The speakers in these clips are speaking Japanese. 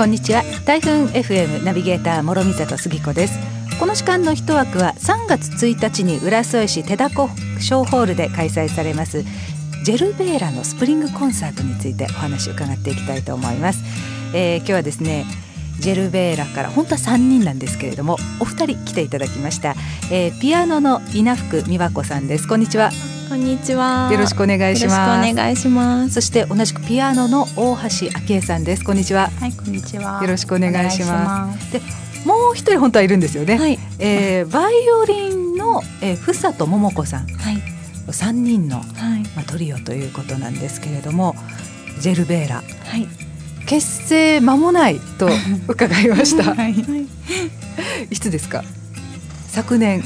こんにちは。台風 FM ナビゲーター諸見里杉子です。この時間の一枠は3月1日に浦添市手凧小ホールで開催されますジェルベーラのスプリングコンサートについてお話を伺っていきたいと思います。今日はですね、ジェルベーラから本当は3人なんですけれどもお二人来ていただきました。ピアノの稲福美和子さんです。こんにちは。 こんにちは。 よろしくお願いします。 よろしくお願いします。 そして同じくピアノの大橋明恵さんです。こんにちは。 はい、こんにちは。 よろしくお願いします。で、もう一人本当はいるんですよね。 はい。 バイオリンのふさと桃子さん、 はい、 3人の、 はいトリオということなんですけれども、ジェルベーラ、 はい、 結成間もないと伺いました。 はい、 いつですか？昨年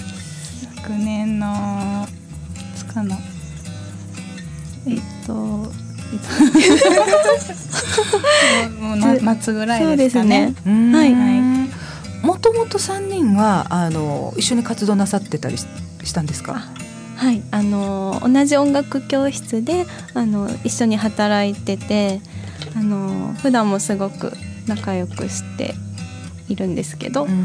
のいつかな、もう夏ぐらいですかね。 そうですね。はい。 もともと3人は一緒に活動なさってたりしたんですか？ はい、同じ音楽教室で一緒に働いてて、普段もすごく仲良くしているんですけど、はい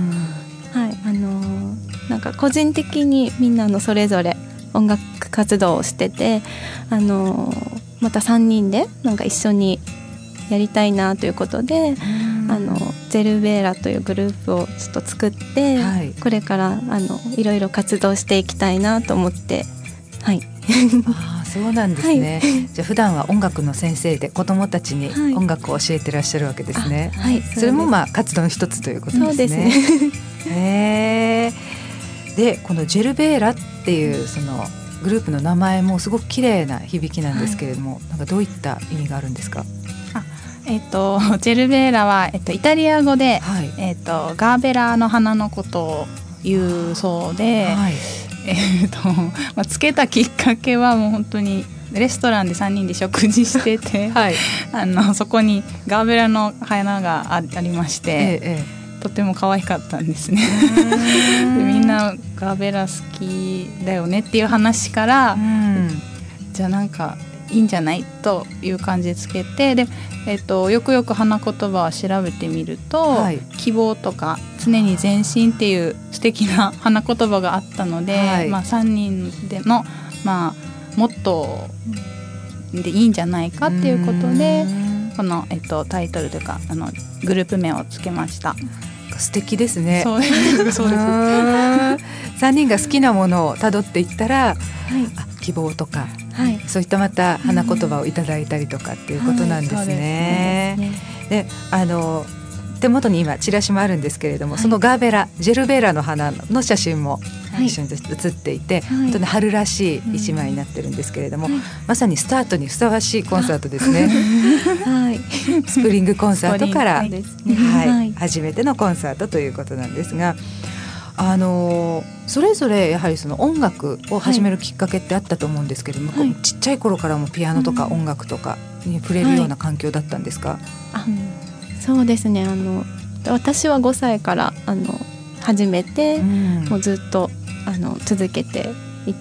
、なんか個人的にみんなそれぞれ音楽活動をしてて、また3人でなんか一緒にやりたいなということで、ジェルベーラというグループをちょっと作って、はい、これからいろいろ活動していきたいなと思って、はい。 あ、そうなんですね。はい、じゃあ普段は音楽の先生で子どもたちに音楽を教えてらっしゃるわけですね。 はい、 それも活動の一つということですね。 そうですね。で、このジェルベーラっていうそのグループの名前もすごく綺麗な響きなんですけれども、はい、なんかどういった意味があるんですか？ ジェルベーラは、イタリア語で、はい、ガーベラの花のことを言うそうで、はい、つけたきっかけはもう本当にレストランで3人で食事してて、はい、そこにガーベラの花が ありまして、とても可愛かったんですね。で、みんなガーベラ好きだよねっていう話から、じゃあなんかいいんじゃないという感じでつけて、で、よくよく花言葉を調べてみると、はい、希望とか常に前進っていう素敵な花言葉があったので、はい、3人での、モットーでいいんじゃないかっていうことでこの、タイトルというかグループ名をつけました。 素敵ですね。 そうです3 人が好きなものをたどっていったら、はい、希望とか、はい、そういったまた花言葉をいただいたりとかっていうことなんですね。で、手元に今チラシもあるんですけれども、はい、そのガーベラ、ジェルベーラの花の写真も一緒に写っていて、はい、本当に春らしい一枚になってるんですけれども、まさにスタートにふさわしいコンサートですね。はい、スプリングコンサートから、初めてのコンサートということなんですが、それぞれやはりその音楽を始めるきっかけってあったと思うんですけれども、はい、ちっちゃい頃からもピアノとか音楽とかに触れるような環境だったんですか？ そうですね。私は5歳から始めて、もうずっと続けていって、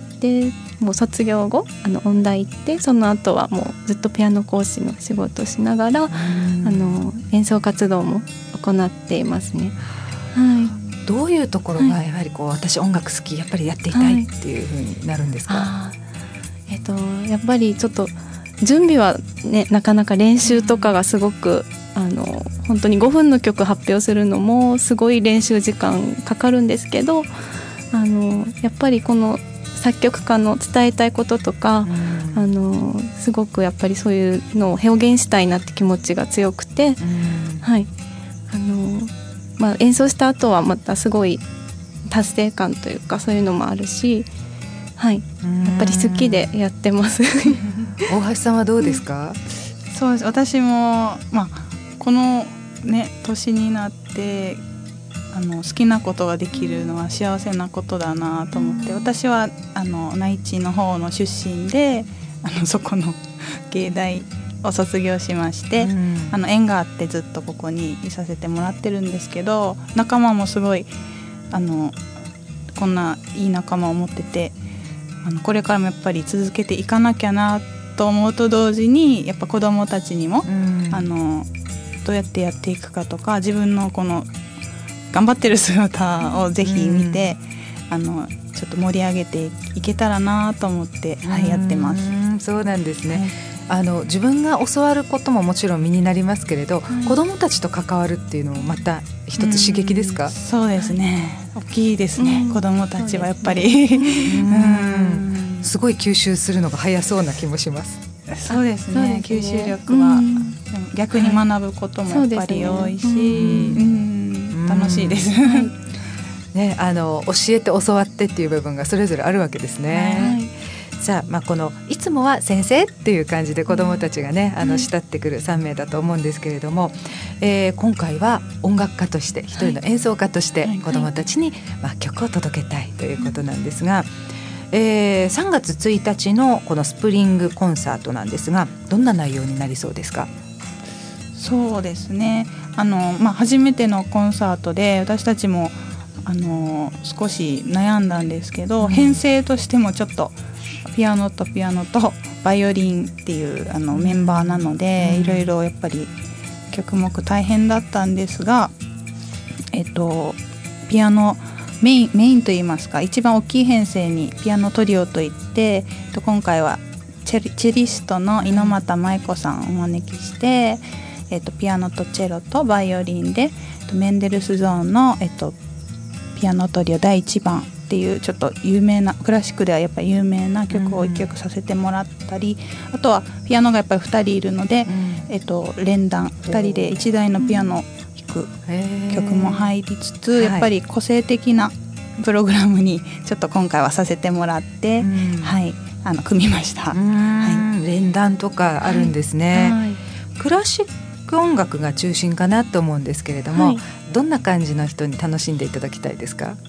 もう卒業後音大行って、その後はもうずっとピアノ講師の仕事をしながら演奏活動も行っていますね。はい。 どういうところがやはり私音楽好き、やっぱりやっていたいっていう風になるんですか？ やっぱりちょっと準備はね、なかなか練習とかがすごく本当に5分の曲発表するのもすごい練習時間かかるんですけど、やっぱりこの作曲家の伝えたいこととか、すごくやっぱりそういうのを表現したいなって気持ちが強くて、はい、演奏した後はまたすごい達成感というかそういうのもあるし、はい、やっぱり好きでやってます。 大橋さんはどうですか？ そうです。私も、このね年になって好きなことができるのは幸せなことだなと思って、私は内地の方の出身でそこの芸大を卒業しまして、縁があってずっとここにいさせてもらってるんですけど、仲間もすごいこんないい仲間を持ってて、これからもやっぱり続けていかなきゃなと思うと同時に、やっぱ子どもたちにも、 どうやってやっていくかとか、自分のこの頑張ってる姿をぜひ見て、ちょっと盛り上げていけたらなと思って、やってます。 そうなんですね、自分が教わることももちろん身になりますけれど、子どもたちと関わるっていうのもまた一つ刺激ですか？ そうですね、大きいですね、子どもたちはやっぱりすごい吸収するのが早そうな気もします。 そうですね、吸収力は、逆に学ぶこともやっぱり多いし、楽しいです、 ね、教えて教わってっていう部分がそれぞれあるわけですね。さあ、このいつもは先生っていう感じで子どもたちがね、慕ってくる3名だと思うんですけれども、今回は音楽家として一人の演奏家として子どもたちに、曲を届けたいということなんですが、3月1日のこのスプリングコンサートなんですが、どんな内容になりそうですか？ そうですね、初めてのコンサートで私たちも少し悩んだんですけど、編成としてもちょっとピアノとバイオリンっていうメンバーなので、いろいろやっぱり曲目大変だったんですが、ピアノメインといいますか、一番大きい編成にピアノトリオといって、今回はチェリストの猪俣舞子さんをお招きして、ピアノとチェロとバイオリンでメンデルスゾーンの、ピアノトリオ第1番っていうちょっと有名な、クラシックではやっぱり有名な曲を1曲させてもらったり、あとはピアノがやっぱり2人いるので、連弾2人で1台のピアノを弾く曲も入りつつ、やっぱり個性的なプログラムにちょっと今回はさせてもらって、組みました。 連弾とかあるんですね。クラシック音楽が中心かなと思うんですけれども、どんな感じの人に楽しんでいただきたいですか？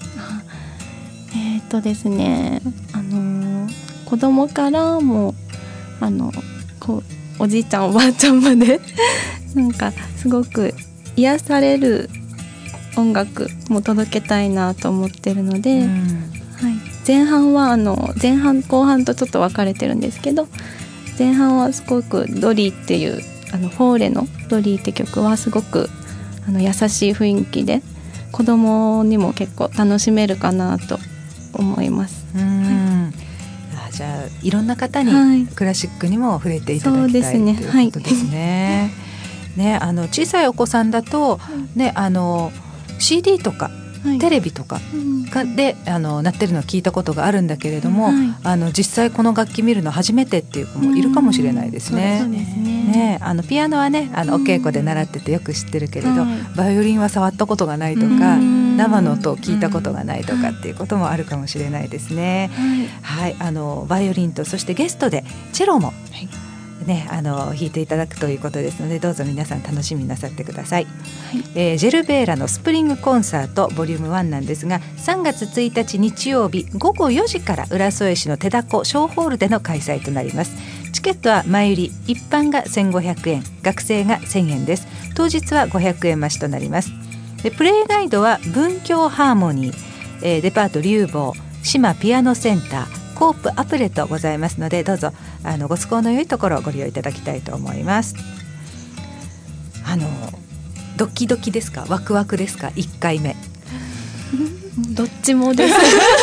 ですね、子供からもおじいちゃんおばあちゃんまでなんかすごく癒される音楽も届けたいなと思ってるので、前半は前半後半とちょっと分かれてるんですけど、前半はすごくドリーっていうフォーレのドリーって曲はすごく優しい雰囲気で子供にも結構楽しめるかなと思います。 じゃあいろんな方にクラシックにも触れていただきたいということですね。小さいお子さんだと、CD とかテレビとかで鳴ってるのを聞いたことがあるんだけれども、実際この楽器見るの初めてっていう子もいるかもしれないですね。ピアノはねお稽古で習っててよく知ってるけれど、バイオリンは触ったことがないとか、生の音を聞いたことがないとかっていうこともあるかもしれないですね。バイオリンとそしてゲストでチェロも弾いていただくということですので、どうぞ皆さん楽しみなさってください。ジェルベーラのスプリングコンサートボリューム1なんですが、3月1日日曜日午後4時から浦添市の手だこ小ホールでの開催となります。チケットは前売り、一般が1500円、学生が1000円です。当日は500円増しとなります。でプレイガイドは文教ハーモニー、デパートリューボー、島ピアノセンター、コープアプレとございますので、どうぞご都合の良いところをご利用いただきたいと思います。ドキドキですか、ワクワクですか、1回目どっちもです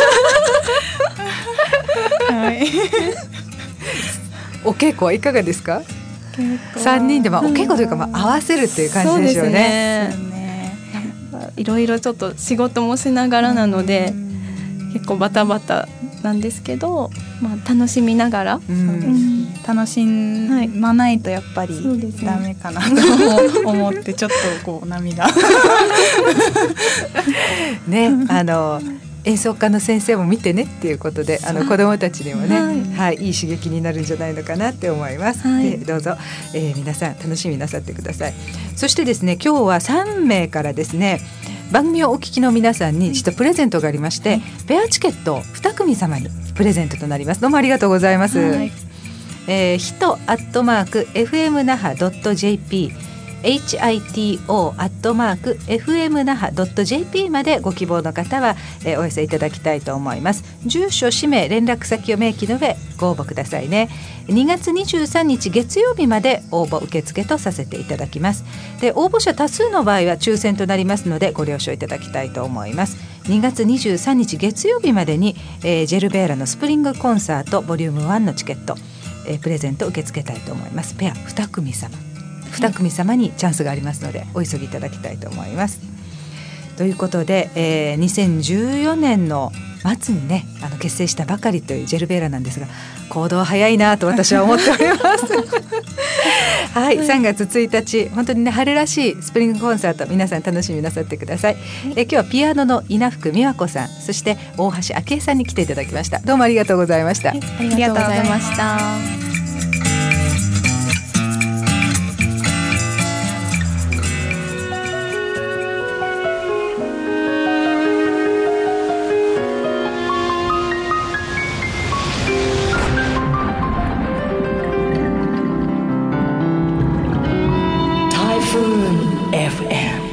お稽古はいかがですか？3人でお稽古というか、合わせるっていう感じでしょうね。 いろいろちょっと仕事もしながらなので結構バタバタなんですけど、楽しみながら、 楽しまないとやっぱりダメかなと思ってちょっと涙ね、演奏家の先生も見てねっていうことで、子どもたちにもね、いい刺激になるんじゃないのかなって思います。でどうぞ、皆さん楽しみなさってください。そしてですね、今日は3名からですね、番組をお聞きの皆さんにちょっとプレゼントがありまして、ペアチケットを2組様にプレゼントとなります。どうもありがとうございます。hito@fmnaha.jp hito@fmnaha.jp までご希望の方は、お寄せいただきたいと思います。住所、氏名、連絡先を明記の上ご応募くださいね。2月23日月曜日まで応募受付とさせていただきます。で、応募者多数の場合は抽選となりますのでご了承いただきたいと思います。2月23日月曜日までに、ジェルベーラのスプリングコンサートボリューム1のチケット、プレゼント受け付けたいと思います。ペア2組様にチャンスがありますのでお急ぎいただきたいと思います。ということで、2014年の末にね結成したばかりというジェルベーラなんですが、行動早いなと私は思っておりますはい、3月1日本当にね春らしいスプリングコンサート、皆さん楽しみなさってください。今日はピアノの稲福美和子さん、そして大橋昭恵さんに来ていただきました。どうもありがとうございました。 ありがとうございました。 Typhoon FM